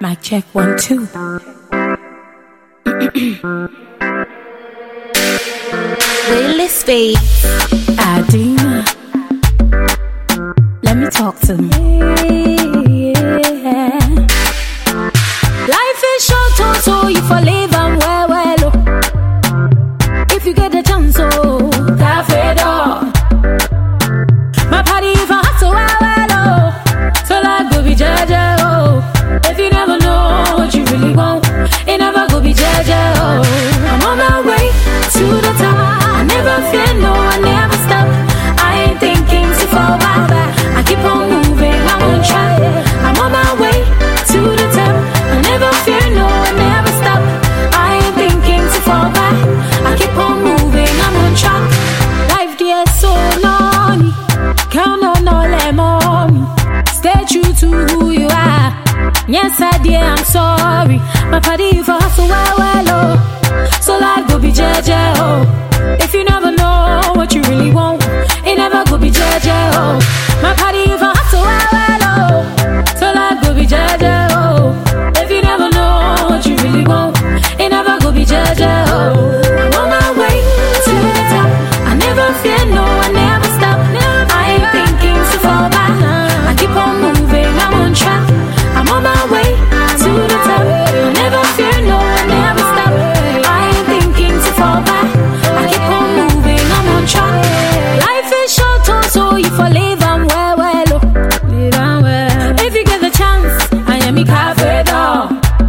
Mic check 1 2. Willis Faye, Adina. Let me talk to me. Yeah. Life is short, so you for live and well. If you get the chance, cafe door. My party for hustle well. So like go be jaja, oh. If you never know what you really want, it never go be jaja, oh. I'm on my way to the top. I never fear, no, I never stop. I ain't thinking to fall back. I keep on moving, I'm on track. I'm on my way to the top. I never fear, no, I never stop. I ain't thinking to fall back. I keep on moving, I'm on track. Life dear so naughty. Count on all them on me. Stay true to who you are. Yes, I dear, I'm sorry. My party for hustle well, oh. So life go be jaja, oh. If you never know what you really want, it never go be jaja, oh. My party for hustle well, oh. So life go be jaja, oh. If you never know what you really want, it never go be jaja, oh. I'm on my way to the top. I never fear, no, I never stop. I ain't thinking to fall back. I keep on moving, I'm on track. I'm on my way to the top. I never fear, no, I never stop. I ain't thinking to fall back. I keep on moving, I'm on track. Life is short, so you for live and well. Live and well. If you get the chance, I am a cafe door.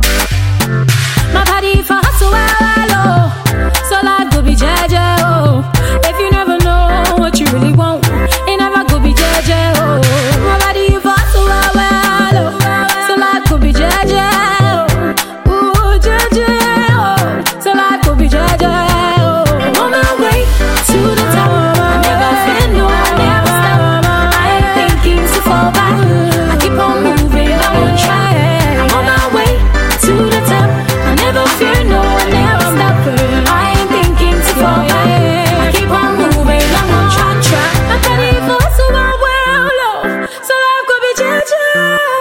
My body for hustle well, oh. So life go be jaja, oh. If you never know what you really want, it never go be jaja, oh. My body for hustle well, oh. So life go be jaja, oh. Ooh, jaja, oh. So life go be jaja, oh. I'm on my way to the top. I never fear, no, I never stop. I ain't thinking to fall back. I keep on moving, I'm on track. I'm on my way to the top. I never fear, no, I never stop. I ain't thinking to fall back. I keep on moving, I'm on track. My body for so well, oh. So life could be jaja.